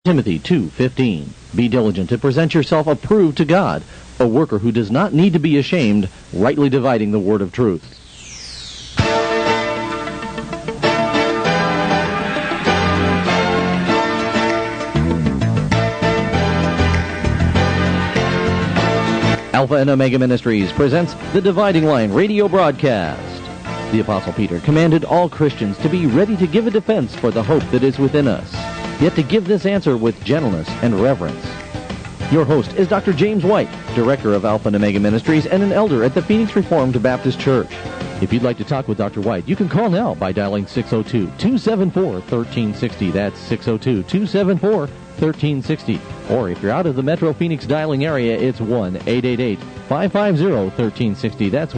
Timothy 2:15. Be diligent to present yourself approved to God, a worker who does not need to be ashamed, rightly dividing the word of truth. Alpha and Omega Ministries presents the Dividing Line radio broadcast. The Apostle Peter commanded all Christians to be ready to give a defense for the hope that is within us, yet to give this answer with gentleness and reverence. Your host is Dr. James White, Director of Alpha and Omega Ministries and an elder at the Phoenix Reformed Baptist Church. If you'd like to talk with Dr. White, you can call now by dialing 602-274-1360. That's 602-274-1360. Or if you're out of the Metro Phoenix dialing area, it's 1-888-550-1360. That's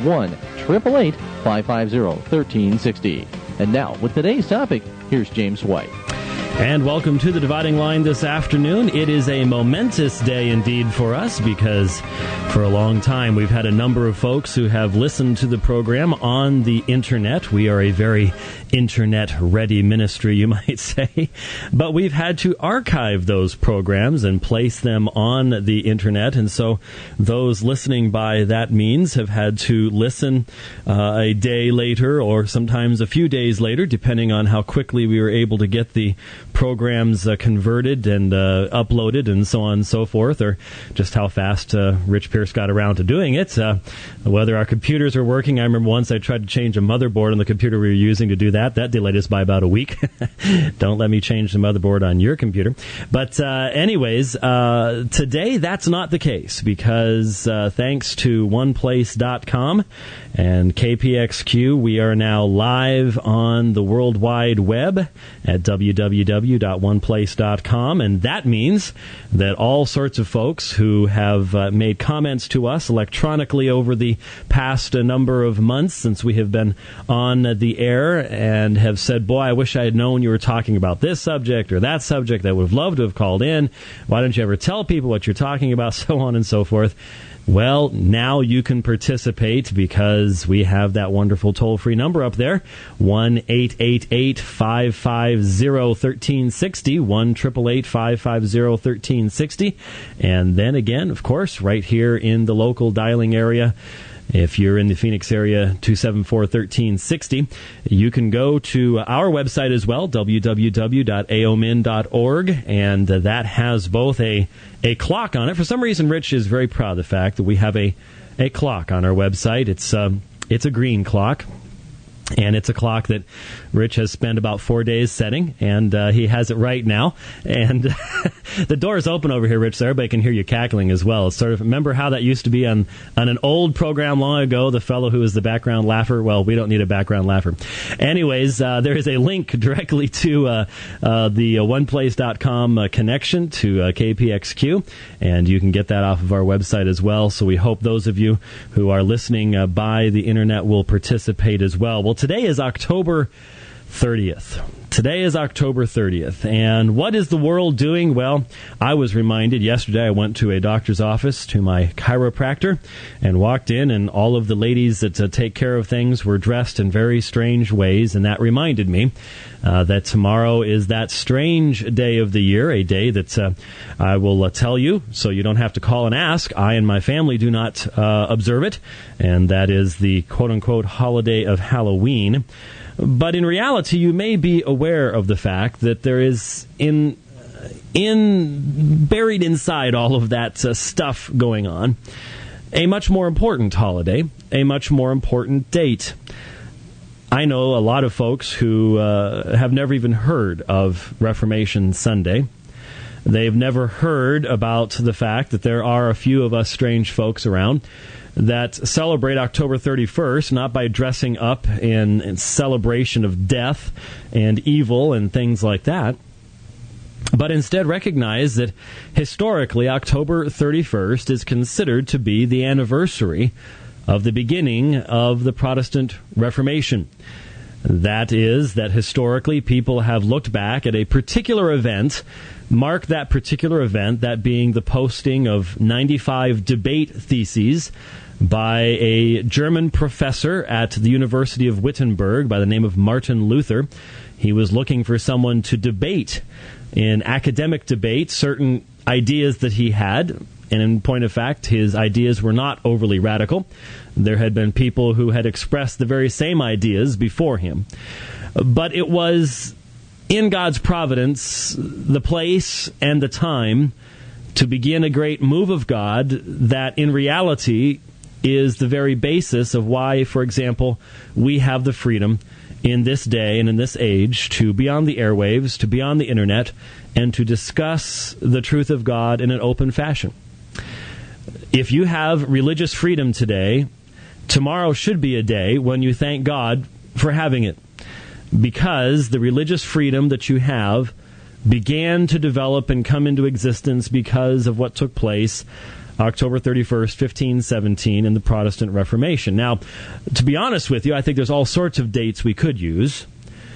1-888-550-1360. And now, with today's topic, here's James White. And welcome to the Dividing Line this afternoon. It is a momentous day indeed for us because for a long time we've had a number of folks who have listened to the program on the internet. We are a very internet-ready ministry, you might say. But we've had to archive those programs and place them on the internet. And so those listening by that means have had to listen a day later or sometimes a few days later, depending on how quickly we were able to get the programs converted and uploaded and so on and so forth, or just how fast Rich Pierce got around to doing it, whether our computers are working. I remember once I tried to change a motherboard on the computer we were using to do that. That delayed us by about a week. Don't let me change the motherboard on your computer. But anyways, today that's not the case because thanks to OnePlace.com and KPXQ, we are now live on the World Wide Web at www.oneplace.com, and that means that all sorts of folks who have made comments to us electronically over the past number of months since we have been on the air and have said, boy, I wish I had known you were talking about this subject or that subject. I would have loved to have called in. Why don't you ever tell people what you're talking about, so on and so forth. Well, now you can participate because we have that wonderful toll-free number up there, 1-888-550-1360, 1-888-550-1360. And then again, of course, right here in the local dialing area, if you're in the Phoenix area, 274-1360. You can go to our website as well, www.aomin.org, and that has both a clock on it. For some reason, Rich is very proud of the fact that we have a clock on our website. It's a green clock. And it's a clock that Rich has spent about 4 days setting, and he has it right now. And the door is open over here, Rich, so everybody can hear you cackling as well. It's sort of, remember how that used to be on an old program long ago, the fellow who was the background laugher? Well, we don't need a background laugher. Anyways, there is a link directly to the OnePlace.com connection to KPXQ, and you can get that off of our website as well. So we hope those of you who are listening by the internet will participate as well. Well, today is October 30th. Today is October 30th. And what is the world doing? Well, I was reminded yesterday I went to a doctor's office, to my chiropractor, and walked in, and all of the ladies that take care of things were dressed in very strange ways. And that reminded me that tomorrow is that strange day of the year, a day that I will tell you so you don't have to call and ask. I and my family do not observe it, and that is the quote-unquote holiday of Halloween. But in reality, you may be aware of the fact that there is buried inside all of that stuff going on, a much more important holiday, a much more important date. I know a lot of folks who have never even heard of Reformation Sunday. They've never heard about the fact that there are a few of us strange folks around that celebrate October 31st, not by dressing up in celebration of death and evil and things like that, but instead recognize that historically October 31st is considered to be the anniversary of the beginning of the Protestant Reformation. That is, that historically people have looked back at a particular event, marked that particular event, that being the posting of 95 debate theses by a German professor at the University of Wittenberg by the name of Martin Luther. He was looking for someone to debate in academic debate certain ideas that he had. And in point of fact, his ideas were not overly radical. There had been people who had expressed the very same ideas before him. But it was in God's providence, the place and the time to begin a great move of God that in reality is the very basis of why, for example, we have the freedom in this day and in this age to be on the airwaves, to be on the internet, and to discuss the truth of God in an open fashion. If you have religious freedom today, tomorrow should be a day when you thank God for having it, because the religious freedom that you have began to develop and come into existence because of what took place October 31st, 1517 in the Protestant Reformation. Now, to be honest with you, I think there's all sorts of dates we could use.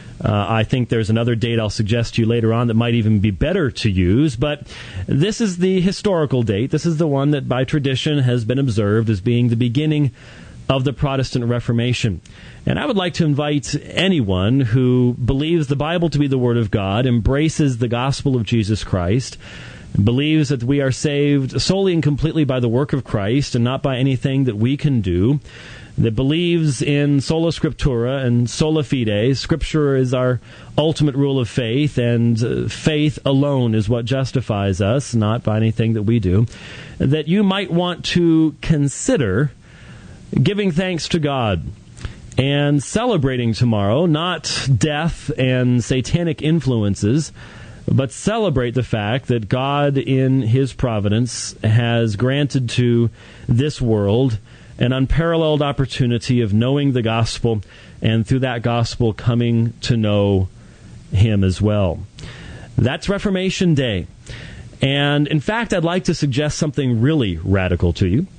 I think there's another date I'll suggest to you later on that might even be better to use, but this is the historical date. This is the one that by tradition has been observed as being the beginning of the Protestant Reformation. And I would like to invite anyone who believes the Bible to be the Word of God, embraces the gospel of Jesus Christ, believes that we are saved solely and completely by the work of Christ and not by anything that we can do, that believes in sola scriptura and sola fide. Scripture is our ultimate rule of faith, and faith alone is what justifies us, not by anything that we do, that you might want to consider giving thanks to God and celebrating tomorrow, not death and satanic influences, but celebrate the fact that God in His providence has granted to this world an unparalleled opportunity of knowing the gospel, and through that gospel coming to know Him as well. That's Reformation Day. And in fact, I'd like to suggest something really radical to you.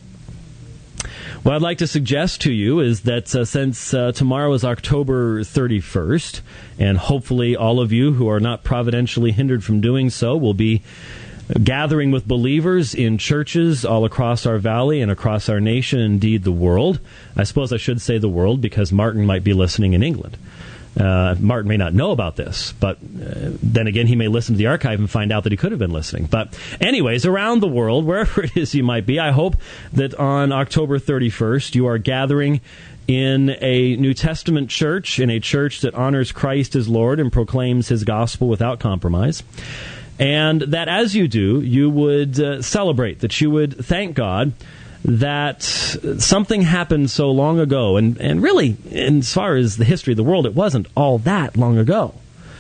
What I'd like to suggest to you is that since tomorrow is October 31st, and hopefully all of you who are not providentially hindered from doing so will be gathering with believers in churches all across our valley and across our nation, indeed the world. I suppose I should say the world because Martin might be listening in England. Martin may not know about this, but then again, he may listen to the archive and find out that he could have been listening. But anyways, around the world, wherever it is you might be, I hope that on October 31st you are gathering in a New Testament church, in a church that honors Christ as Lord and proclaims His gospel without compromise. And that as you do, you would celebrate, that you would thank God that something happened so long ago, and really, as far as the history of the world, it wasn't all that long ago.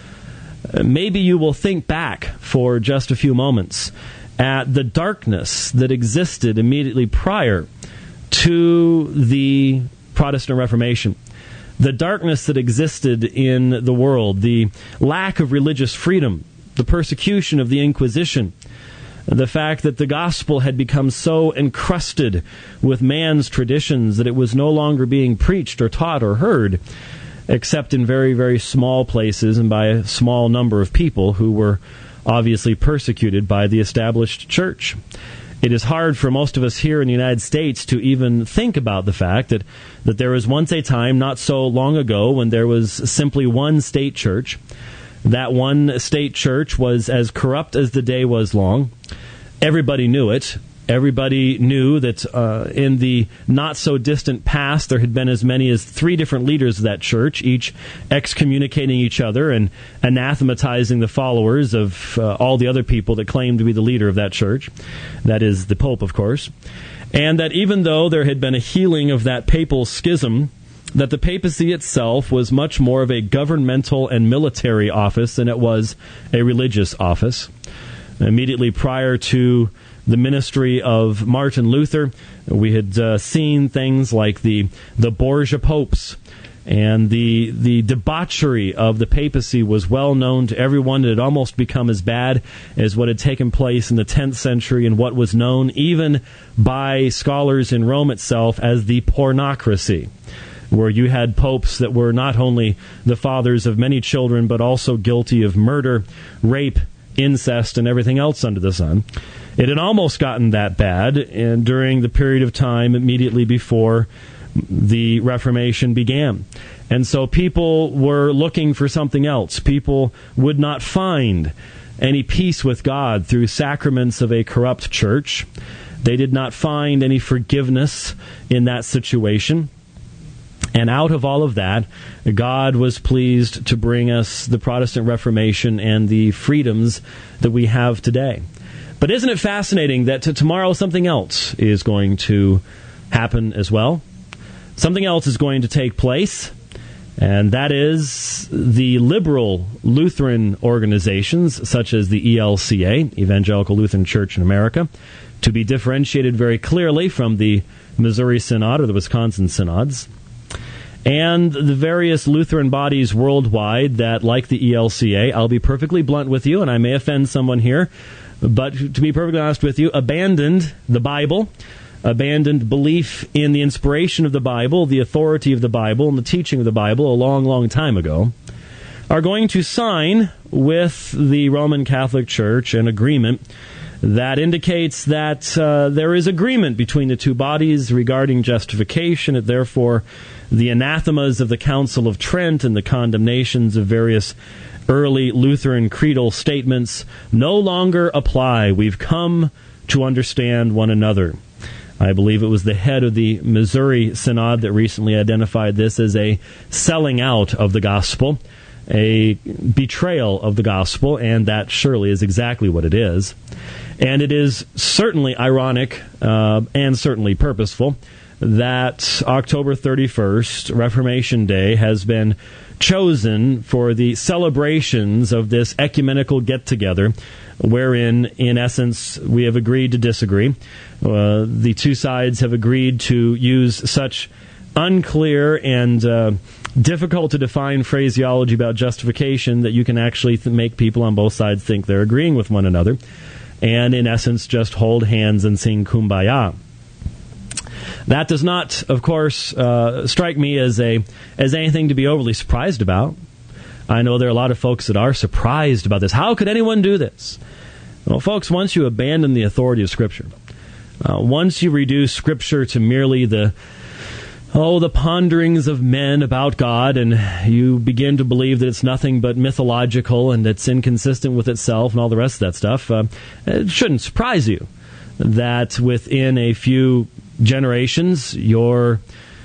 Maybe you will think back for just a few moments at the darkness that existed immediately prior to the Protestant Reformation, the darkness that existed in the world, the lack of religious freedom, the persecution of the Inquisition, the fact that the gospel had become so encrusted with man's traditions that it was no longer being preached or taught or heard, except in very, very small places and by a small number of people who were obviously persecuted by the established church. It is hard for most of us here in the United States to even think about the fact that there was once a time not so long ago when there was simply one state church. That one state church was as corrupt as the day was long. Everybody knew it. Everybody knew that in the not-so-distant past, there had been as many as 3 different leaders of that church, each excommunicating each other and anathematizing the followers of all the other people that claimed to be the leader of that church. That is the Pope, of course. And that even though there had been a healing of that papal schism, that the papacy itself was much more of a governmental and military office than it was a religious office. Immediately prior to the ministry of Martin Luther, we had seen things like the Borgia popes, and the debauchery of the papacy was well known to everyone. It had almost become as bad as what had taken place in the 10th century and what was known even by scholars in Rome itself as the pornocracy, where you had popes that were not only the fathers of many children, but also guilty of murder, rape, incest, and everything else under the sun. It had almost gotten that bad and during the period of time immediately before the Reformation began. And so people were looking for something else. People would not find any peace with God through sacraments of a corrupt church. They did not find any forgiveness in that situation. And out of all of that, God was pleased to bring us the Protestant Reformation and the freedoms that we have today. But isn't it fascinating that tomorrow something else is going to happen as well? Something else is going to take place, and that is the liberal Lutheran organizations, such as the ELCA, Evangelical Lutheran Church in America, to be differentiated very clearly from the Missouri Synod or the Wisconsin Synods, and the various Lutheran bodies worldwide that, like the ELCA, I'll be perfectly blunt with you, and I may offend someone here, but to be perfectly honest with you, abandoned the Bible, abandoned belief in the inspiration of the Bible, the authority of the Bible, and the teaching of the Bible a long, long time ago, are going to sign with the Roman Catholic Church an agreement that indicates that there is agreement between the two bodies regarding justification, and therefore the anathemas of the Council of Trent and the condemnations of various early Lutheran creedal statements no longer apply. We've come to understand one another. I believe it was the head of the Missouri Synod that recently identified this as a selling out of the gospel, a betrayal of the gospel, and that surely is exactly what it is. And it is certainly ironic and certainly purposeful that October 31st, Reformation Day, has been chosen for the celebrations of this ecumenical get-together, wherein, in essence, we have agreed to disagree. The two sides have agreed to use such unclear and difficult to define phraseology about justification that you can actually make people on both sides think they're agreeing with one another, and in essence just hold hands and sing Kumbaya. That does not, of course, strike me as anything to be overly surprised about. I know there are a lot of folks that are surprised about this. How could anyone do this? Well, folks, once you abandon the authority of Scripture, once you reduce Scripture to merely the ponderings of men about God, and you begin to believe that it's nothing but mythological and it's inconsistent with itself and all the rest of that stuff, it shouldn't surprise you that within a few generations, your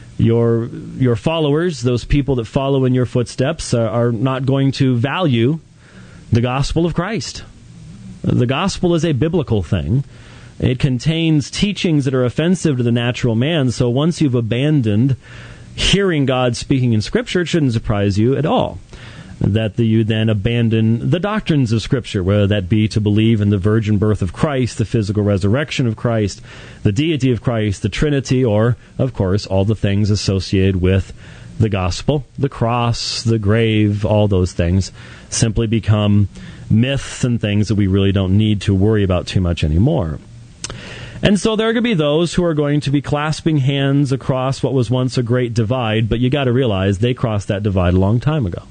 followers, those people that follow in your footsteps, are not going to value the gospel of Christ. The gospel is a biblical thing. It contains teachings that are offensive to the natural man, so once you've abandoned hearing God speaking in Scripture, it shouldn't surprise you at all that you then abandon the doctrines of Scripture, whether that be to believe in the virgin birth of Christ, the physical resurrection of Christ, the deity of Christ, the Trinity, or, of course, all the things associated with the gospel, the cross, the grave, all those things simply become myths and things that we really don't need to worry about too much anymore. And so there are going to be those who are going to be clasping hands across what was once a great divide, but you got to realize they crossed that divide a long time ago.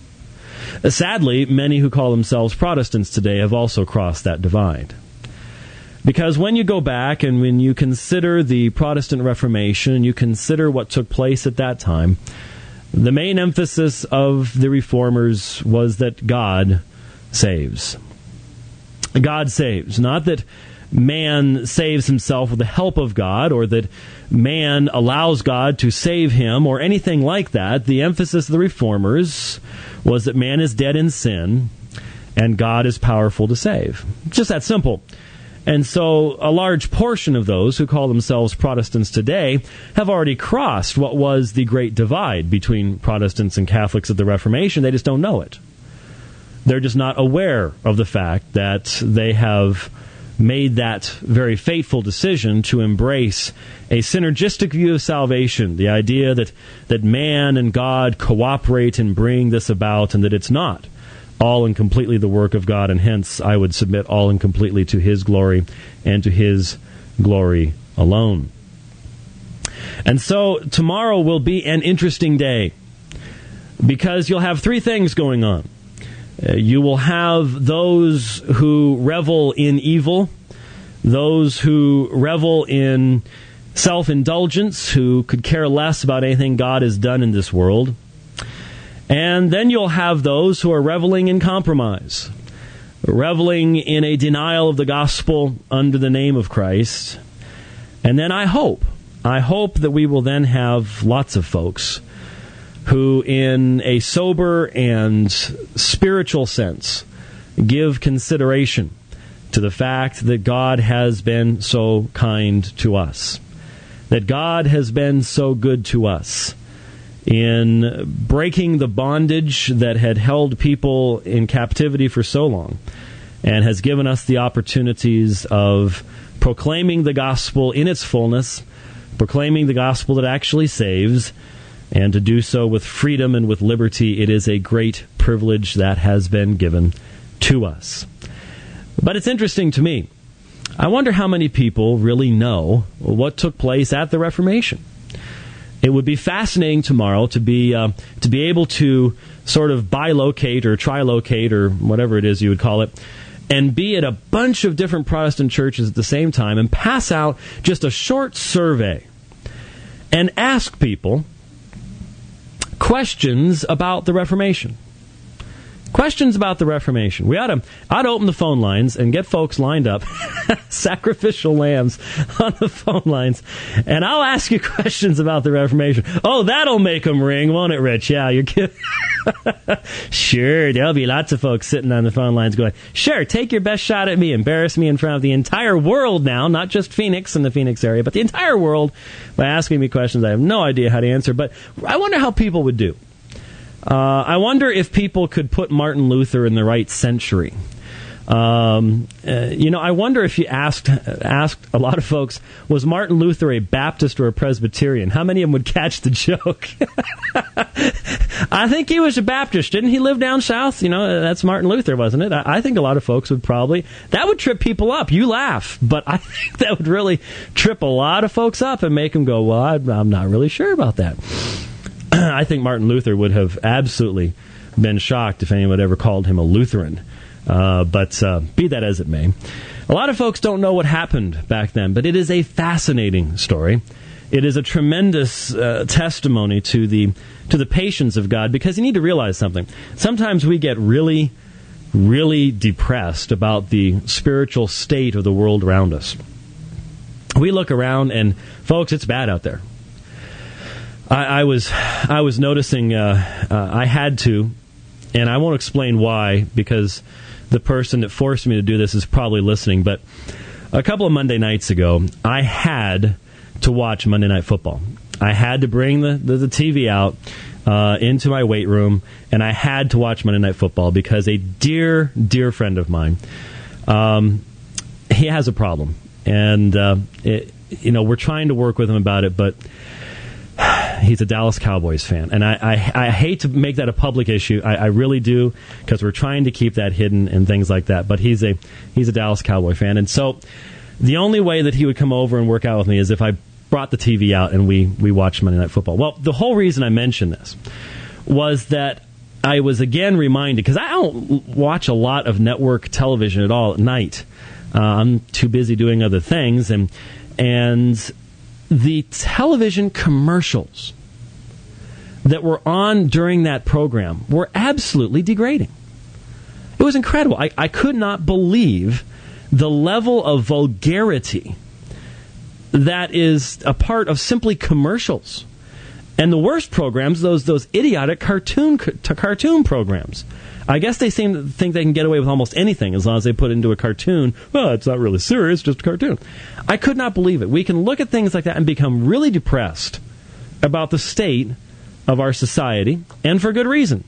Sadly, many who call themselves Protestants today have also crossed that divide. Because when you go back and when you consider the Protestant Reformation, you consider what took place at that time, the main emphasis of the Reformers was that God saves. God saves. Not that man saves himself with the help of God, or that man allows God to save him, or anything like that. The emphasis of the Reformers was that man is dead in sin, and God is powerful to save. Just that simple. And so a large portion of those who call themselves Protestants today have already crossed what was the great divide between Protestants and Catholics at the Reformation. They just don't know it. They're just not aware of the fact that they have made that very fateful decision to embrace a synergistic view of salvation, the idea that man and God cooperate and bring this about, and that it's not all and completely the work of God, and hence I would submit all and completely to His glory and to His glory alone. And so tomorrow will be an interesting day, because you'll have three things going on. You will have those who revel in evil, those who revel in self-indulgence, who could care less about anything God has done in this world. And then you'll have those who are reveling in compromise, reveling in a denial of the gospel under the name of Christ. And then I hope that we will then have lots of folks who, in a sober and spiritual sense, give consideration to the fact that God has been so kind to us, that God has been so good to us in breaking the bondage that had held people in captivity for so long, and has given us the opportunities of proclaiming the gospel in its fullness, proclaiming the gospel that actually saves, and to do so with freedom and with liberty. It is a great privilege that has been given to us. But it's interesting to me. I wonder how many people really know what took place at the Reformation. It would be fascinating tomorrow to be able to sort of bilocate or trilocate or whatever it is you would call it, and be at a bunch of different Protestant churches at the same time and pass out just a short survey and ask people questions about the Reformation. Questions about the Reformation. We ought to open the phone lines and get folks lined up, sacrificial lambs on the phone lines, and I'll ask you questions about the Reformation. Oh, that'll make them ring, won't it, Rich? Yeah, you're kidding. Sure, there'll be lots of folks sitting on the phone lines going, sure, take your best shot at me, embarrass me in front of the entire world now, not just Phoenix and the Phoenix area, but the entire world by asking me questions I have no idea how to answer, but I wonder how people would do. I wonder if people could put Martin Luther in the right century. I wonder if you asked a lot of folks, was Martin Luther a Baptist or a Presbyterian? How many of them would catch the joke? I think he was a Baptist. Didn't he live down south? That's Martin Luther, wasn't it? I think a lot of folks would probably, that would trip people up. You laugh, but I think that would really trip a lot of folks up and make them go, well, I'm not really sure about that. I think Martin Luther would have absolutely been shocked if anyone ever called him a Lutheran. But be that as it may, a lot of folks don't know what happened back then, but it is a fascinating story. It is a tremendous testimony to the patience of God, because you need to realize something. Sometimes we get really, really depressed about the spiritual state of the world around us. We look around and, folks, it's bad out there. I was noticing I had to, and I won't explain why, because the person that forced me to do this is probably listening, but a couple of Monday nights ago, I had to watch Monday Night Football. I had to bring the TV out into my weight room, and I had to watch Monday Night Football because a dear, dear friend of mine, he has a problem, and we're trying to work with him about it, but he's a Dallas Cowboys fan, and I hate to make that a public issue. I really do, because we're trying to keep that hidden and things like that. But he's a Dallas Cowboy fan, and so the only way that he would come over and work out with me is if I brought the TV out and we watched Monday Night Football. Well, the whole reason I mentioned this was that I was again reminded, because I don't watch a lot of network television at all at night. I'm too busy doing other things, and the television commercials that were on during that program were absolutely degrading. It was incredible. I could not believe the level of vulgarity that is a part of simply commercials. And the worst programs, those idiotic cartoon programs. I guess they seem to think they can get away with almost anything as long as they put it into a cartoon. Well, it's not really serious, just a cartoon. I could not believe it. We can look at things like that and become really depressed about the state of our society, and for good reason.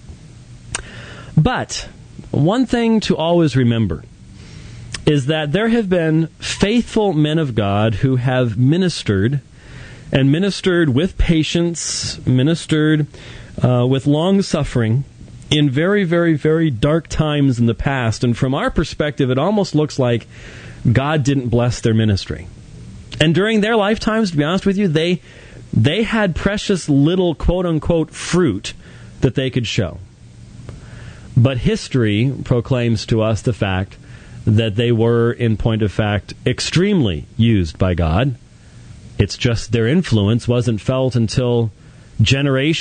But one thing to always remember is that there have been faithful men of God who have ministered, and ministered with patience, ministered with long suffering, in very, very, very dark times in the past. And from our perspective, it almost looks like God didn't bless their ministry. And during their lifetimes, to be honest with you, they had precious little quote-unquote fruit that they could show. But history proclaims to us the fact that they were, in point of fact, extremely used by God. It's just their influence wasn't felt until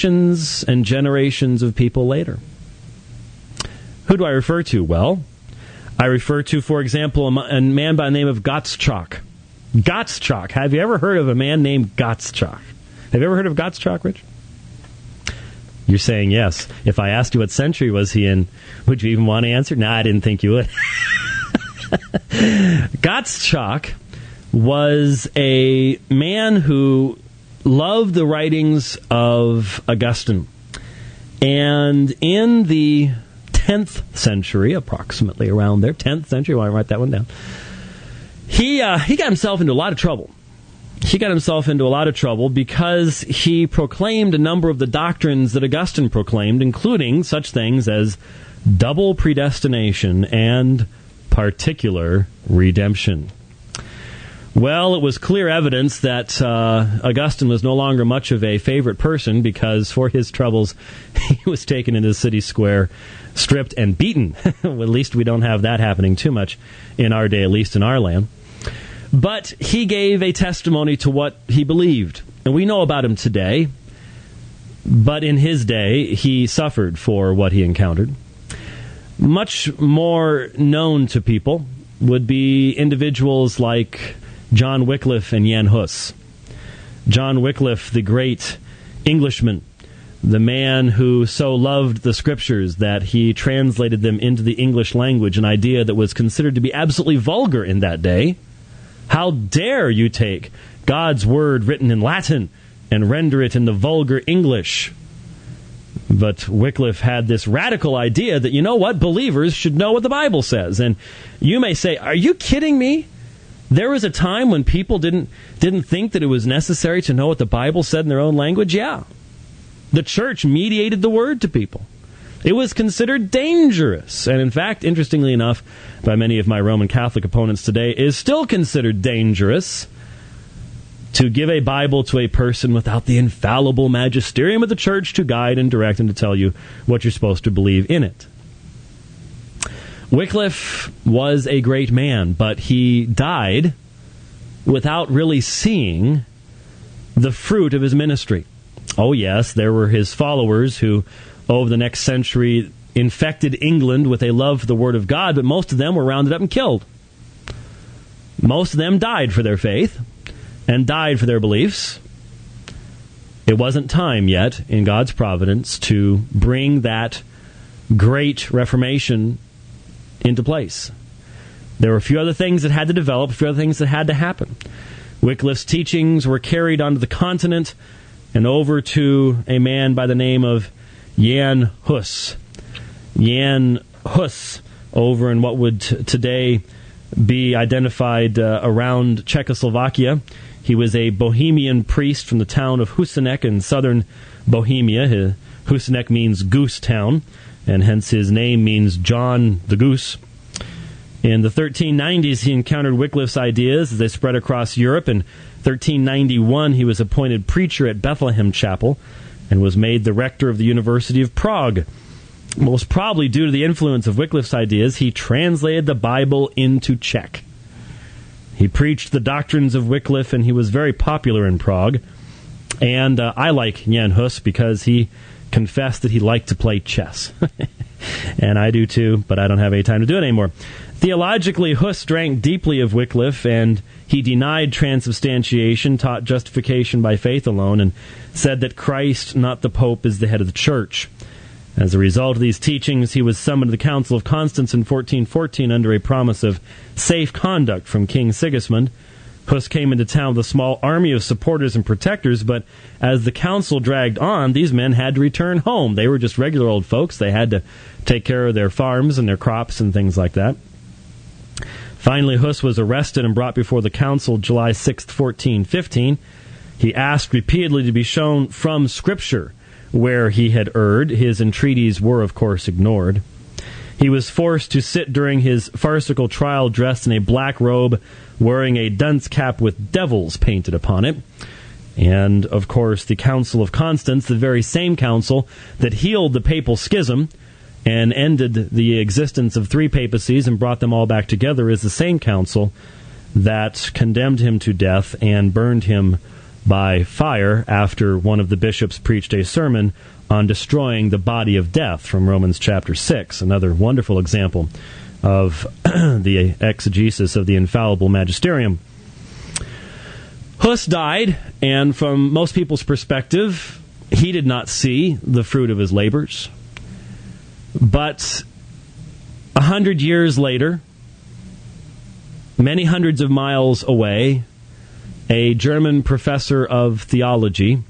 generations and generations of people later. Who do I refer to? Well, I refer to, for example, a man by the name of Gottschalk. Gottschalk. Have you ever heard of a man named Gottschalk? Have you ever heard of Gottschalk, Rich? You're saying yes. If I asked you what century was he in, would you even want to answer? No, I didn't think you would. Gottschalk was a man who loved the writings of Augustine. And in the 10th century, approximately around there, 10th century, why don't I write that one down? He got himself into a lot of trouble. He got himself into a lot of trouble because he proclaimed a number of the doctrines that Augustine proclaimed, including such things as double predestination and particular redemption. Well, it was clear evidence that Augustine was no longer much of a favorite person because for his troubles, he was taken into the city square, stripped and beaten. Well, at least we don't have that happening too much in our day, at least in our land. But he gave a testimony to what he believed. And we know about him today, but in his day, he suffered for what he encountered. Much more known to people would be individuals like John Wycliffe and Jan Hus. John Wycliffe, the great Englishman, the man who so loved the Scriptures that he translated them into the English language, an idea that was considered to be absolutely vulgar in that day. How dare you take God's Word written in Latin and render it in the vulgar English? But Wycliffe had this radical idea that, you know what, believers should know what the Bible says. And you may say, are you kidding me? There was a time when people didn't think that it was necessary to know what the Bible said in their own language? Yeah. The church mediated the Word to people. It was considered dangerous. And in fact, interestingly enough, by many of my Roman Catholic opponents today, is still considered dangerous to give a Bible to a person without the infallible magisterium of the church to guide and direct and to tell you what you're supposed to believe in it. Wycliffe was a great man, but he died without really seeing the fruit of his ministry. Oh yes, there were his followers who, over the next century, infected England with a love for the Word of God, but most of them were rounded up and killed. Most of them died for their faith and died for their beliefs. It wasn't time yet, in God's providence, to bring that great Reformation into place. There were a few other things that had to develop, a few other things that had to happen. Wycliffe's teachings were carried onto the continent and over to a man by the name of Jan Hus. Jan Hus, over in what would today be identified around Czechoslovakia. He was a Bohemian priest from the town of Husinec in southern Bohemia. Husinec means goose town, and hence his name means John the Goose. In the 1390s, he encountered Wycliffe's ideas as they spread across Europe. In 1391, he was appointed preacher at Bethlehem Chapel and was made the rector of the University of Prague. Most probably due to the influence of Wycliffe's ideas, he translated the Bible into Czech. He preached the doctrines of Wycliffe, and he was very popular in Prague. And I like Jan Hus because he confessed that he liked to play chess. And I do too, but I don't have any time to do it anymore. Theologically, Hus drank deeply of Wycliffe, and he denied transubstantiation, taught justification by faith alone, and said that Christ, not the Pope, is the head of the Church. As a result of these teachings, he was summoned to the Council of Constance in 1414 under a promise of safe conduct from King Sigismund. Hus came into town with a small army of supporters and protectors, but as the council dragged on, these men had to return home. They were just regular old folks. They had to take care of their farms and their crops and things like that. Finally, Hus was arrested and brought before the council July 6, 1415. He asked repeatedly to be shown from Scripture where he had erred. His entreaties were, of course, ignored. He was forced to sit during his farcical trial dressed in a black robe, wearing a dunce cap with devils painted upon it. And, of course, the Council of Constance, the very same council that healed the papal schism and ended the existence of three papacies and brought them all back together, is the same council that condemned him to death and burned him by fire after one of the bishops preached a sermon on destroying the body of death from Romans chapter 6, another wonderful example of the exegesis of the infallible magisterium. Huss died, and from most people's perspective, he did not see the fruit of his labors. But 100 years later, many hundreds of miles away, a German professor of theology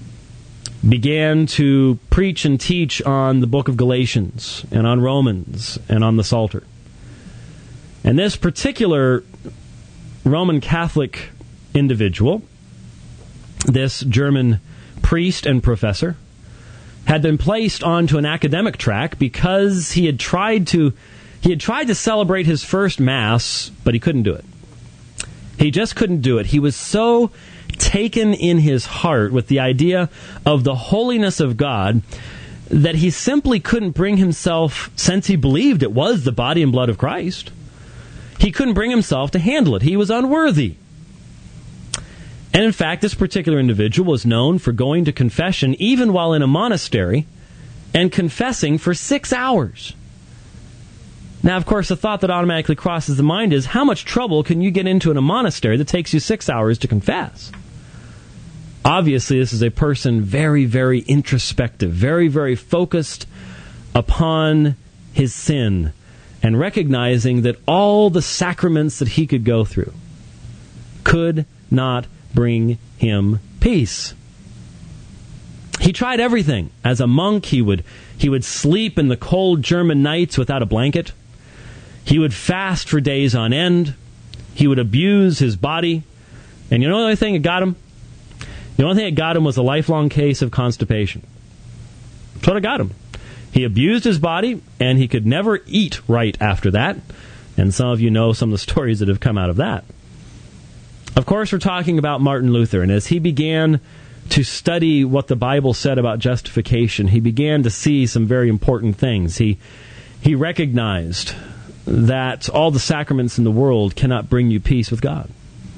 began to preach and teach on the book of Galatians and on Romans and on the Psalter. And this particular Roman Catholic individual, this German priest and professor, had been placed onto an academic track because he had tried to celebrate his first Mass, but he couldn't do it. He just couldn't do it. He was so taken in his heart with the idea of the holiness of God that he simply couldn't bring himself, since he believed it was the body and blood of Christ, he couldn't bring himself to handle it. He was unworthy. And in fact, this particular individual was known for going to confession even while in a monastery and confessing for 6 hours. Now, of course, the thought that automatically crosses the mind is, how much trouble can you get into in a monastery that takes you 6 hours to confess? Obviously, this is a person very, very introspective, very, very focused upon his sin and recognizing that all the sacraments that he could go through could not bring him peace. He tried everything. As a monk, he would sleep in the cold German nights without a blanket. He would fast for days on end. He would abuse his body. And you know the only thing that got him? The only thing that got him was a lifelong case of constipation. That's what it got him. He abused his body, and he could never eat right after that. And some of you know some of the stories that have come out of that. Of course, we're talking about Martin Luther, and as he began to study what the Bible said about justification, he began to see some very important things. He recognized that all the sacraments in the world cannot bring you peace with God.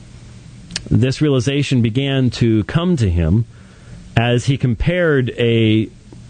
This realization began to come to him as he compared the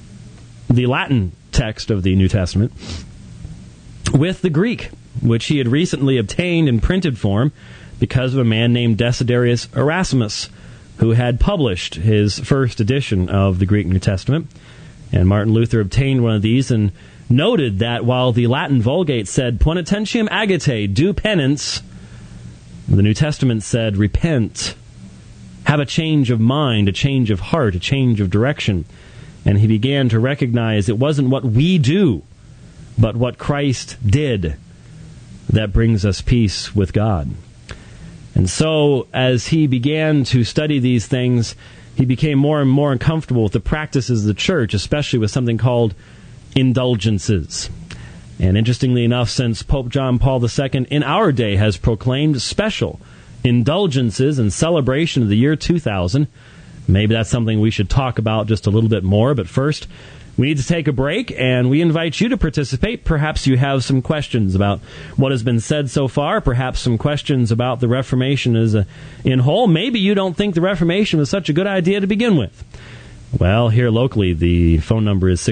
Latin text of the New Testament with the Greek, which he had recently obtained in printed form because of a man named Desiderius Erasmus, who had published his first edition of the Greek New Testament. And Martin Luther obtained one of these and noted that while the Latin Vulgate said, "Poenitentiam agite, do penance," the New Testament said, "Repent, have a change of mind, a change of heart, a change of direction." And he began to recognize it wasn't what we do, but what Christ did that brings us peace with God. And so, as he began to study these things, he became more and more uncomfortable with the practices of the church, especially with something called indulgences. And interestingly enough, since Pope John Paul II in our day has proclaimed special indulgences in celebration of the year 2000, maybe that's something we should talk about just a little bit more. But first, we need to take a break, and we invite you to participate. Perhaps you have some questions about what has been said so far, perhaps some questions about the Reformation as in whole. Maybe you don't think the Reformation was such a good idea to begin with. Well, here locally, the phone number is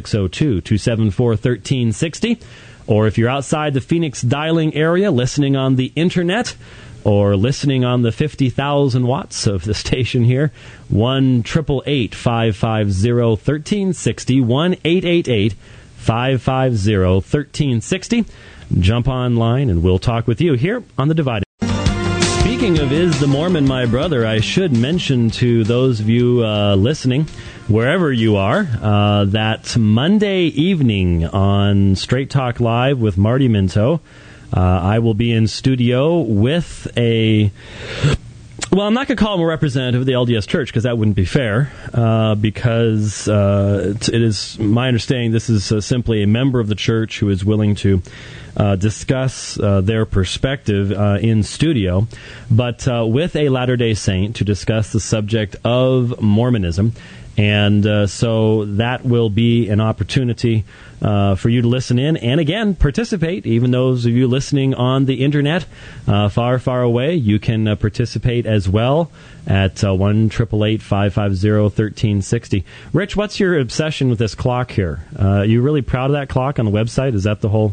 602-274-1360. Or if you're outside the Phoenix dialing area, listening on the Internet, or listening on the 50,000 watts of the station here, 1-888-550-1360, 1-888-550-1360. Jump online and we'll talk with you here on The Dividing. Speaking of Is the Mormon My Brother, I should mention to those of you listening, wherever you are, that Monday evening on Straight Talk Live with Marty Minto, I will be in studio with well, I'm not going to call him a representative of the LDS Church because that wouldn't be fair, because it is my understanding this is simply a member of the church who is willing to discuss their perspective in studio, but with a Latter-day Saint to discuss the subject of Mormonism. And so that will be an opportunity for you to listen in and, again, participate. Even those of you listening on the Internet far, far away, you can participate as well at 1-888-550-1360. Rich, what's your obsession with this clock here? Are you really proud of that clock on the website? Is that the whole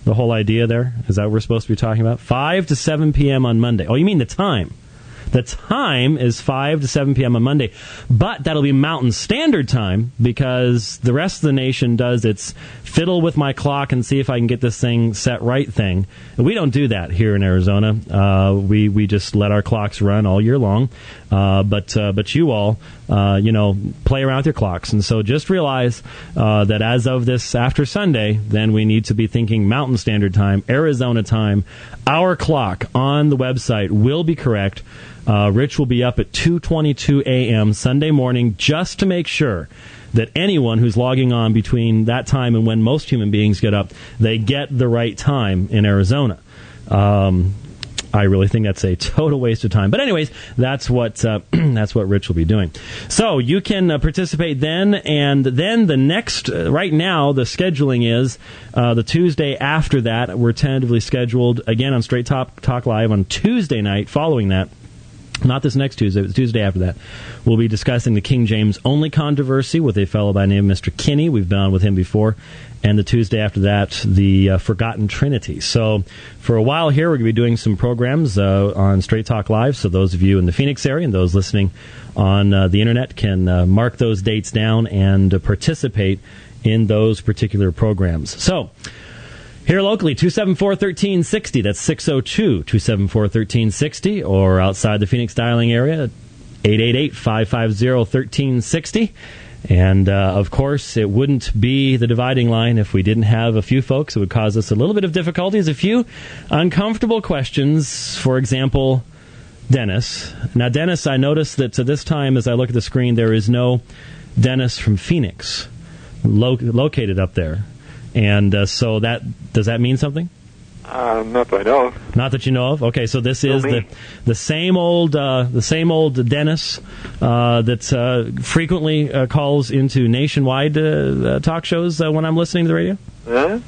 The whole idea there? Is that what we're supposed to be talking about? 5 to 7 p.m. on Monday. Oh, you mean the time. The time is 5 to 7 p.m. on Monday, but that'll be Mountain Standard Time because the rest of the nation does its fiddle with my clock and see if I can get this thing set right thing. And we don't do that here in Arizona. We just let our clocks run all year long. But you all, play around with your clocks. And so just realize that as of this after Sunday, then we need to be thinking Mountain Standard Time, Arizona time. Our clock on the website will be correct. Rich will be up at 2:22 a.m. Sunday morning just to make sure that anyone who's logging on between that time and when most human beings get up, they get the right time in Arizona. I really think that's a total waste of time. But anyways, that's what Rich will be doing. So you can participate then, and then the next, right now, the scheduling is the Tuesday after that. We're tentatively scheduled, again, on Straight Talk Live on Tuesday night following that. Not this next Tuesday, but the Tuesday after that. We'll be discussing the King James only controversy with a fellow by the name of Mr. Kinney. We've been on with him before. And the Tuesday after that, the Forgotten Trinity. So for a while here, we're going to be doing some programs on Straight Talk Live. So those of you in the Phoenix area and those listening on the Internet can mark those dates down and participate in those particular programs. So here locally, 274-1360, that's 602-274-1360, or outside the Phoenix dialing area, 888-550-1360. And, of course, it wouldn't be the dividing line if we didn't have a few folks. It would cause us a little bit of difficulties, a few uncomfortable questions. For example, Dennis. Now, Dennis, I noticed that to this time, as I look at the screen, there is no Dennis from Phoenix located up there. And so does that mean something? Not that I know of. Not that you know of? Okay, so this is the same old Dennis that frequently calls into nationwide talk shows when I'm listening to the radio? Yeah.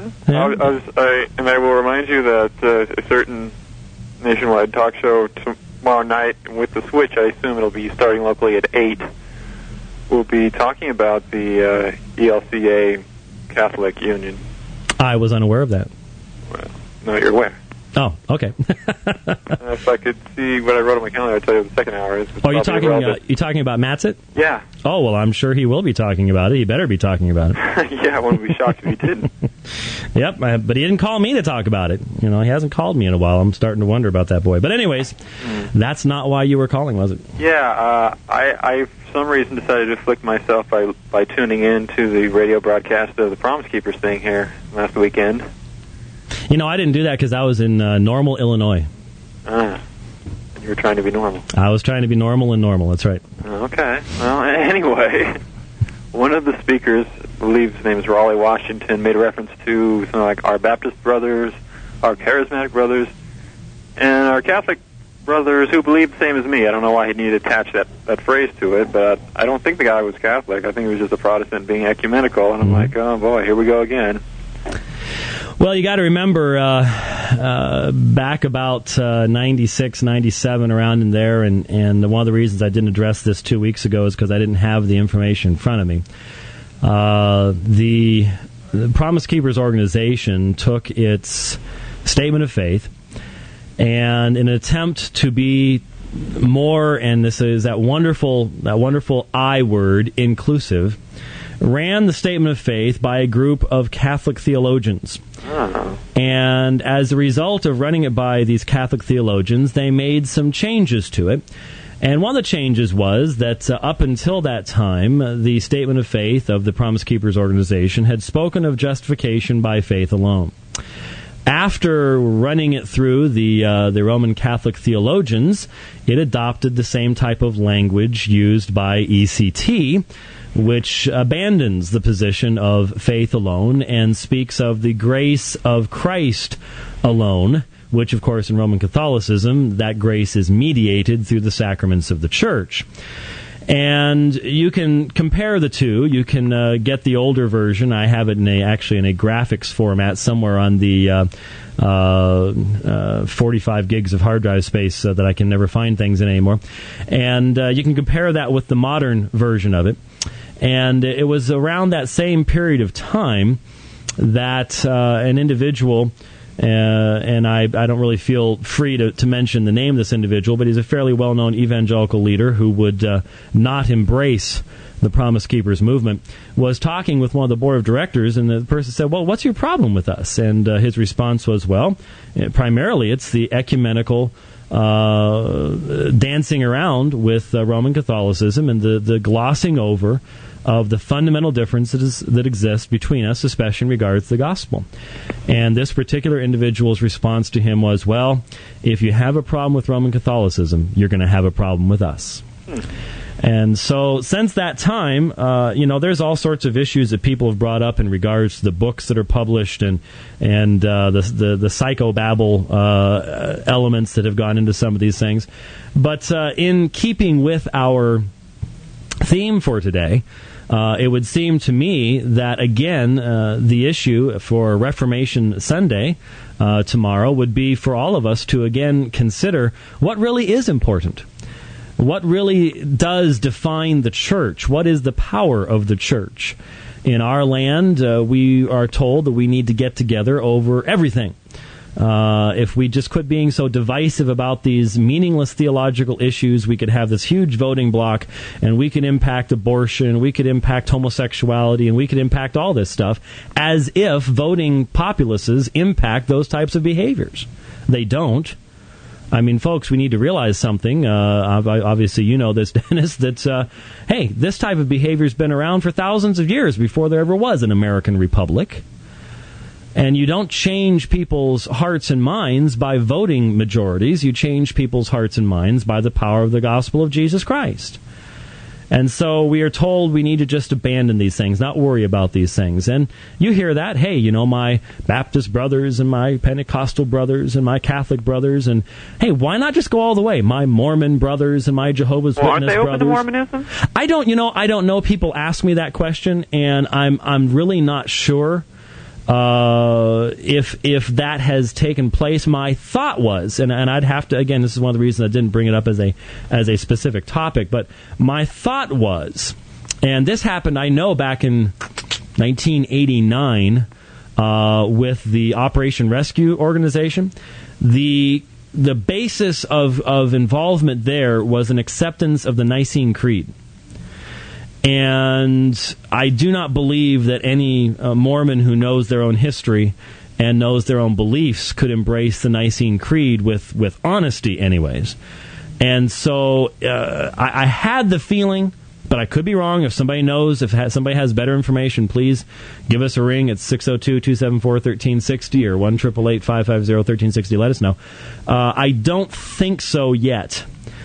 And I will remind you that a certain nationwide talk show tomorrow night with the Switch, I assume it'll be starting locally at 8, will be talking about the ELCA Catholic Union. I was unaware of that. Well, no, you're aware. Oh, okay. If I could see what I wrote on my calendar, I'd tell you what the second hour is. Oh, you're talking about Matsit? Yeah. Oh, well, I'm sure he will be talking about it. He better be talking about it. Yeah, I wouldn't be shocked if he didn't. Yep, but he didn't call me to talk about it. He hasn't called me in a while. I'm starting to wonder about that boy. But anyways, that's not why you were calling, was it? Yeah, I for some reason decided to afflict myself by tuning in to the radio broadcast of the Promise Keepers thing here last weekend. I didn't do that because I was in Normal, Illinois. You were trying to be normal. I was trying to be normal and normal, that's right. Okay. Well, anyway, one of the speakers, I believe his name is Raleigh Washington, made a reference to something like our Baptist brothers, our Charismatic brothers, and our Catholic brothers who believe the same as me. I don't know why he needed to attach that phrase to it, but I don't think the guy was Catholic. I think he was just a Protestant being ecumenical, and I'm like, oh boy, here we go again. Well, you got to remember back about 96, 97, around in there, and one of the reasons I didn't address this 2 weeks ago is because I didn't have the information in front of me. The Promise Keepers organization took its statement of faith, and in an attempt to be more, and this is that wonderful I word, inclusive, ran the statement of faith by a group of Catholic theologians. And as a result of running it by these Catholic theologians, they made some changes to it. And one of the changes was that up until that time, the statement of faith of the Promise Keepers organization had spoken of justification by faith alone. After running it through the Roman Catholic theologians, it adopted the same type of language used by ECT, which abandons the position of faith alone and speaks of the grace of Christ alone, which, of course, in Roman Catholicism, that grace is mediated through the sacraments of the Church. And you can compare the two. You can get the older version. I have it actually in a graphics format somewhere on the 45 gigs of hard drive space that I can never find things in anymore. And you can compare that with the modern version of it. And it was around that same period of time that an individual, and I don't really feel free to mention the name of this individual, but he's a fairly well-known evangelical leader who would not embrace the Promise Keepers movement, was talking with one of the board of directors, and the person said, well, what's your problem with us? And his response was, well, primarily it's the ecumenical dancing around with Roman Catholicism and the glossing over of the fundamental differences that exist between us, especially in regards to the gospel. And this particular individual's response to him was, well, if you have a problem with Roman Catholicism, you're going to have a problem with us. And so since that time, there's all sorts of issues that people have brought up in regards to the books that are published and the psychobabble elements that have gone into some of these things. But in keeping with our theme for today, it would seem to me that, again, the issue for Reformation Sunday tomorrow would be for all of us to, again, consider what really is important. What really does define the church? What is the power of the church? In our land, we are told that we need to get together over everything. If we just quit being so divisive about these meaningless theological issues, we could have this huge voting block, and we could impact abortion, we could impact homosexuality, and we could impact all this stuff, as if voting populaces impact those types of behaviors. They don't. I mean, folks, we need to realize something. Obviously, you know this, Dennis, that, hey, this type of behavior has been around for thousands of years before there ever was an American republic. And you don't change people's hearts and minds by voting majorities. You change people's hearts and minds by the power of the gospel of Jesus Christ. And so we are told we need to just abandon these things, not worry about these things. And you hear that, hey, my Baptist brothers and my Pentecostal brothers and my Catholic brothers, and hey, why not just go all the way? My Mormon brothers and my Jehovah's Witness brothers. Aren't they open to Mormonism? I don't know. People ask me that question, and I'm really not sure if that has taken place. My thought was, and I'd have to, again, this is one of the reasons I didn't bring it up as a specific topic, but my thought was, and this happened, I know, back in 1989 with the Operation Rescue Organization. The basis of involvement there was an acceptance of the Nicene Creed. And I do not believe that any Mormon who knows their own history and knows their own beliefs could embrace the Nicene Creed with honesty anyways. And so I had the feeling, but I could be wrong. If somebody knows, if somebody has better information, please give us a ring at 602-274-1360 or 1-888-550-1360. Let us know. I don't think so yet.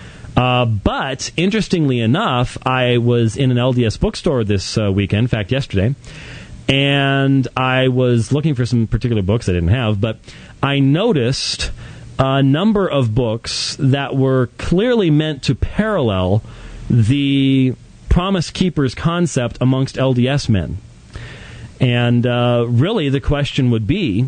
But interestingly enough, I was in an LDS bookstore this weekend, in fact, yesterday, and I was looking for some particular books I didn't have, but I noticed a number of books that were clearly meant to parallel the Promise Keepers concept amongst LDS men. And really the question would be,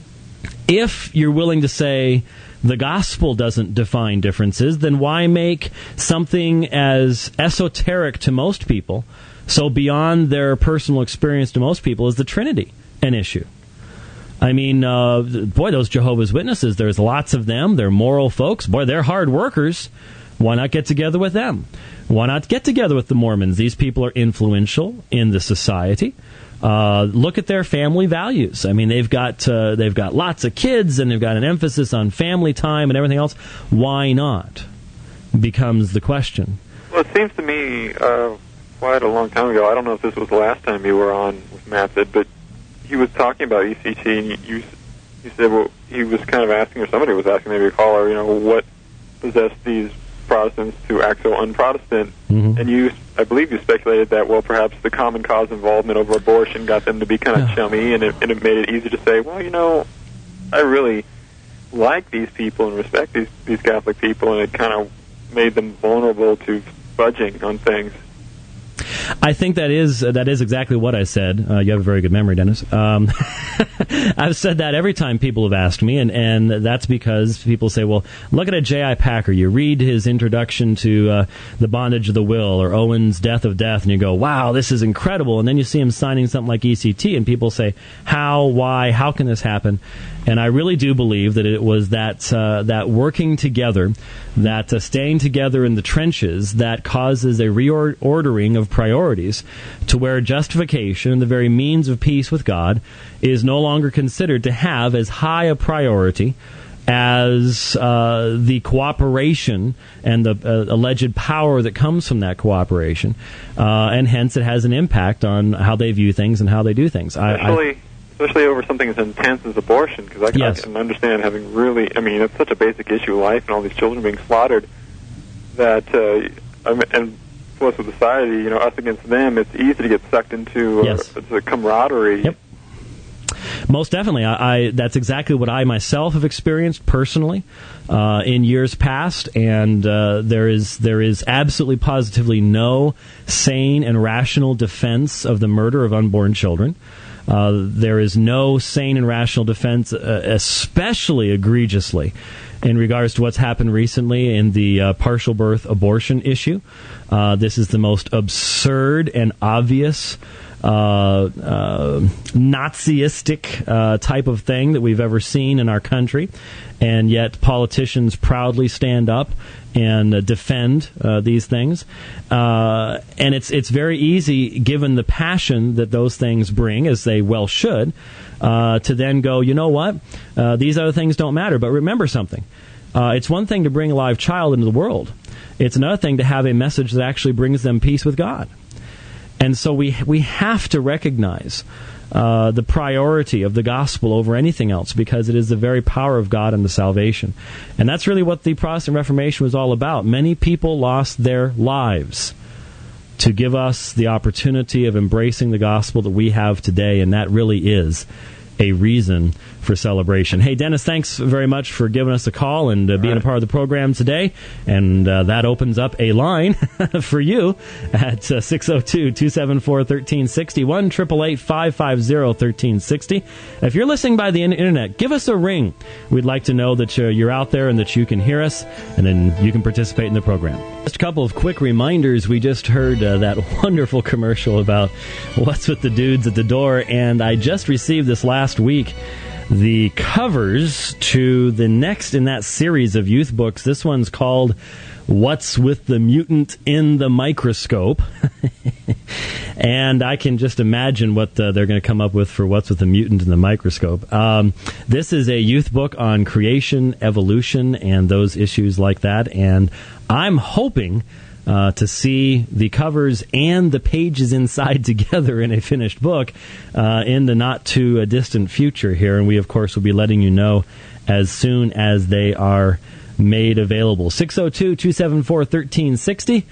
if you're willing to say the gospel doesn't define differences, then why make something as esoteric to most people, so beyond their personal experience to most people, is the Trinity an issue? I mean, boy, those Jehovah's Witnesses, there's lots of them. They're moral folks. Boy, they're hard workers. Why not get together with them? Why not get together with the Mormons? These people are influential in the society. Look at their family values. I mean, they've got lots of kids, and they've got an emphasis on family time and everything else. Why not? Becomes the question. Well, it seems to me quite a long time ago. I don't know if this was the last time you were on with Matt, but he was talking about ECT, and you said, well, he was kind of asking, or somebody was asking, maybe a caller, what possessed these Protestants to act so un-Protestant, and I believe you speculated that, well, perhaps the common cause involvement over abortion got them to be kind of chummy, and it made it easy to say, well, I really like these people and respect these Catholic people, and it kind of made them vulnerable to fudging on things. I think that is exactly what I said. You have a very good memory, Dennis. I've said that every time people have asked me, and that's because people say, well, look at a J.I. Packer. You read his introduction to The Bondage of the Will or Owen's Death of Death, and you go, wow, this is incredible. And then you see him signing something like ECT, and people say, how, why, how can this happen? And I really do believe that it was that working together, that staying together in the trenches, that causes a reordering of priorities to where justification and the very means of peace with God is no longer considered to have as high a priority as the cooperation and the alleged power that comes from that cooperation. And hence it has an impact on how they view things and how they do things. Especially over something as intense as abortion, because I can understand having really, it's such a basic issue of life and all these children being slaughtered that, and plus with society, us against them, it's easy to get sucked into the camaraderie. Yep. Most definitely. That's exactly what I myself have experienced personally in years past, and there is absolutely positively no sane and rational defense of the murder of unborn children. There is no sane and rational defense, especially egregiously, in regards to what's happened recently in the partial birth abortion issue. This is the most absurd and obvious Nazistic type of thing that we've ever seen in our country, and yet politicians proudly stand up and defend these things. And it's very easy, given the passion that those things bring, as they well should, to then go, you know what, these other things don't matter. But remember something. It's one thing to bring a live child into the world. It's another thing to have a message that actually brings them peace with God. And so we have to recognize the priority of the gospel over anything else, because it is the very power of God and the salvation. And that's really what the Protestant Reformation was all about. Many people lost their lives to give us the opportunity of embracing the gospel that we have today, and that really is a reason for celebration. Hey, Dennis, thanks very much for giving us a call and being a part of the program today. And that opens up a line for you at 602-274-1360, 1-888-550-1360. If you're listening by the internet, give us a ring. We'd like to know that you're out there and that you can hear us, and then you can participate in the program. Just a couple of quick reminders. We just heard that wonderful commercial about what's with the dudes at the door, and I just received this last week the covers to the next in that series of youth books. This one's called What's with the Mutant in the Microscope? And I can just imagine what they're going to come up with for What's with the Mutant in the Microscope. This is a youth book on creation, evolution, and those issues like that. And I'm hoping to see the covers and the pages inside together in a finished book in the not-too-distant future here. And we, of course, will be letting you know as soon as they are made available. 602-274-1360,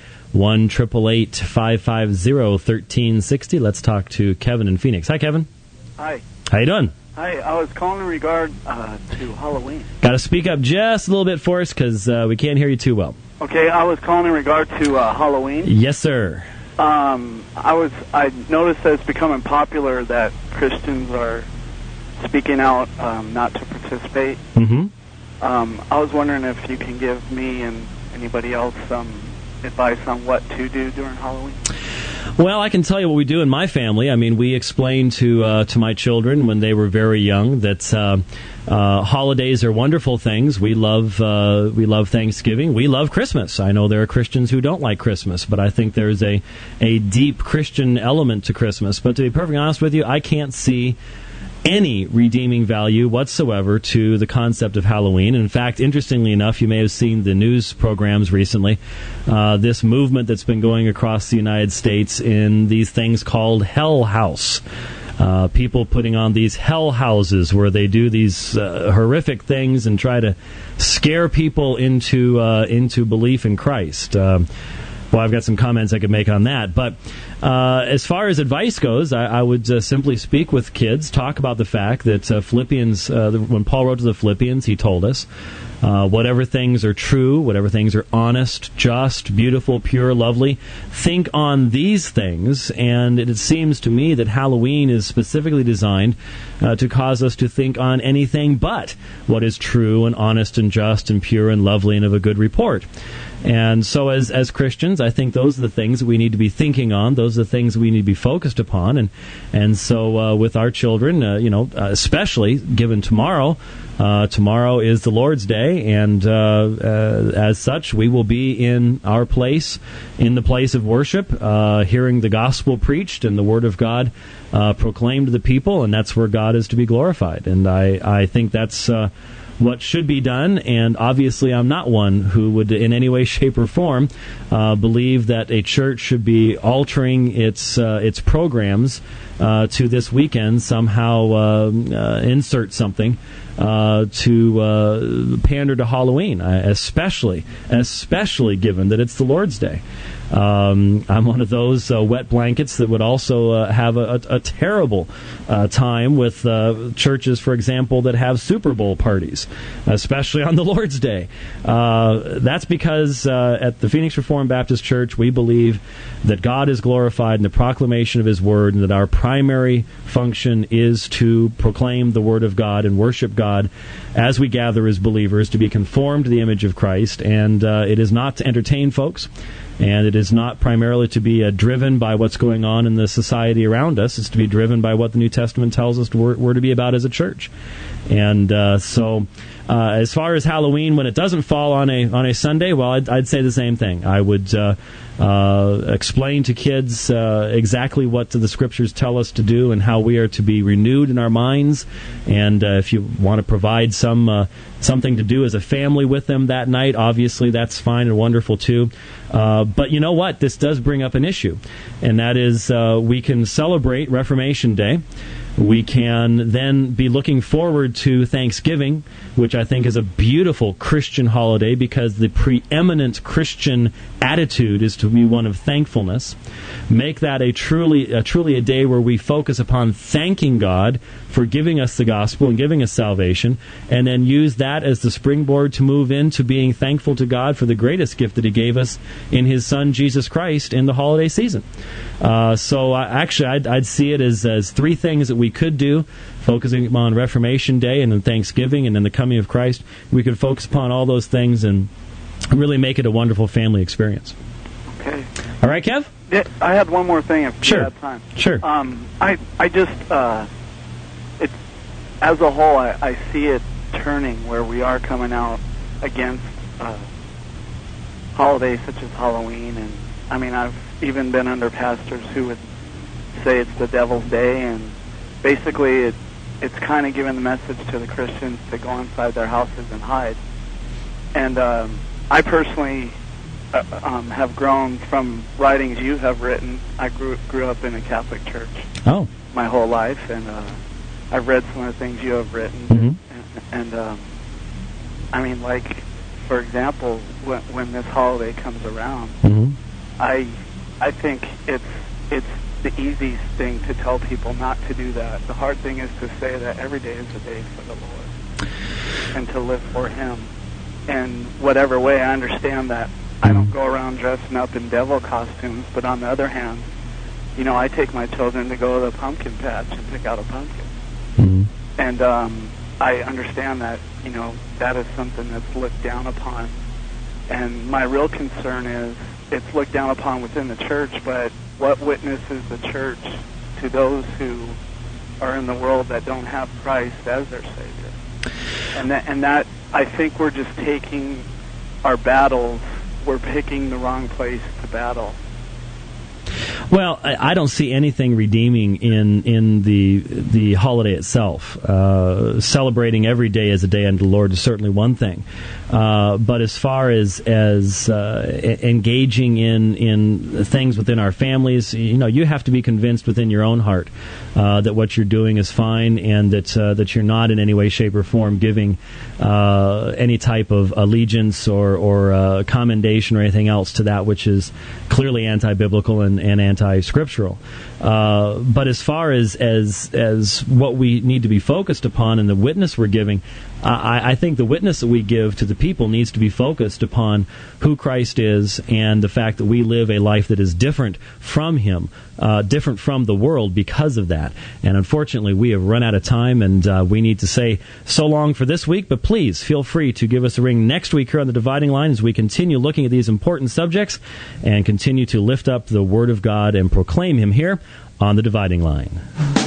1-888-550-1360. Let's talk to Kevin in Phoenix. Hi, Kevin. Hi. How you doing? Hi, I was calling in regard to Halloween. Got to speak up just a little bit for us because we can't hear you too well. Okay, I was calling in regard to Halloween. Yes, sir. I noticed that it's becoming popular that Christians are speaking out not to participate. Mm-hmm. I was wondering if you can give me and anybody else some advice on what to do during Halloween. Well, I can tell you what we do in my family. I mean, we explained to my children when they were very young that holidays are wonderful things. We love Thanksgiving. We love Christmas. I know there are Christians who don't like Christmas, but I think there's a deep Christian element to Christmas. But to be perfectly honest with you, I can't see any redeeming value whatsoever to the concept of Halloween. In fact, interestingly enough, you may have seen the news programs recently, this movement that's been going across the United States in these things called Hell House. People putting on these hell houses where they do these horrific things and try to scare people into belief in Christ. Well, I've got some comments I could make on that. But as far as advice goes, I would simply speak with kids, talk about the fact that Philippians, when Paul wrote to the Philippians, he told us Whatever things are true, whatever things are honest, just, beautiful, pure, lovely, think on these things. And it seems to me that Halloween is specifically designed to cause us to think on anything but what is true and honest and just and pure and lovely and of a good report. And so as Christians, I think those are the things that we need to be thinking on. Those are the things we need to be focused upon. And so with our children, especially given tomorrow, tomorrow is the Lord's Day, and as such, we will be in our place, in the place of worship, hearing the gospel preached and the Word of God proclaimed to the people, and that's where God is to be glorified. And I think that's what should be done, and obviously I'm not one who would in any way, shape, or form believe that a church should be altering its programs to this weekend, somehow insert something to pander to Halloween, especially given that it's the Lord's Day. I'm one of those wet blankets that would also have a terrible time with churches, for example, that have Super Bowl parties, especially on the Lord's Day. That's because at the Phoenix Reformed Baptist Church, we believe that God is glorified in the proclamation of His Word, and that our primary function is to proclaim the Word of God and worship God as we gather as believers, to be conformed to the image of Christ. And it is not to entertain folks, and it is not primarily to be driven by what's going on in the society around us. It's to be driven by what the New Testament tells us we're to be about as a church. And so as far as Halloween, when it doesn't fall on a Sunday, well, I'd say the same thing. I would explain to kids exactly what the Scriptures tell us to do and how we are to be renewed in our minds. And if you want to provide something to do as a family with them that night, obviously that's fine and wonderful too. But you know what? This does bring up an issue, and that is we can celebrate Reformation Day. We can then be looking forward to Thanksgiving, which I think is a beautiful Christian holiday because the preeminent Christian attitude is to be one of thankfulness. Make that a truly a day where we focus upon thanking God for giving us the gospel and giving us salvation, and then use that as the springboard to move into being thankful to God for the greatest gift that He gave us in His Son, Jesus Christ, in the holiday season. So actually, I'd see it as three things that we could do, focusing on Reformation Day and then Thanksgiving and then the coming of Christ. We could focus upon all those things and really make it a wonderful family experience. Okay. All right, Kev? Yeah, I had one more thing if you have time. Sure. I just, it's, as a whole, I see it turning where we are coming out against holidays such as Halloween. And I mean, I've even been under pastors who would say it's the devil's day, and basically it's kind of giving the message to the Christians to go inside their houses and hide. And I personally have grown from writings you have written. I grew up in a Catholic church my whole life, and I've read some of the things you have written. Mm-hmm. And I mean, like, for example, when this holiday comes around, mm-hmm. I think it's the easiest thing to tell people not to do that. The hard thing is to say that every day is a day for the Lord and to live for Him. In whatever way, I understand that I don't go around dressing up in devil costumes, but on the other hand, you know, I take my children to go to the pumpkin patch and pick out a pumpkin. Mm-hmm. And I understand that, you know, that is something that's looked down upon. And my real concern is it's looked down upon within the church, but what witness is the church to those who are in the world that don't have Christ as their Savior? And that I think we're just taking our battles, we're picking the wrong place to battle. Well, I don't see anything redeeming in the holiday itself. Celebrating every day as a day unto the Lord is certainly one thing, but as far as engaging in things within our families, you know, you have to be convinced within your own heart that what you're doing is fine, and that you're not in any way, shape, or form giving any type of allegiance or commendation or anything else to that which is clearly anti-biblical and anti-scriptural. But as far as what we need to be focused upon and the witness we're giving, I think the witness that we give to the people needs to be focused upon who Christ is and the fact that we live a life that is different from Him, different from the world because of that. And unfortunately, we have run out of time, and we need to say so long for this week. But please feel free to give us a ring next week here on The Dividing Line as we continue looking at these important subjects and continue to lift up the Word of God and proclaim Him here on The Dividing Line.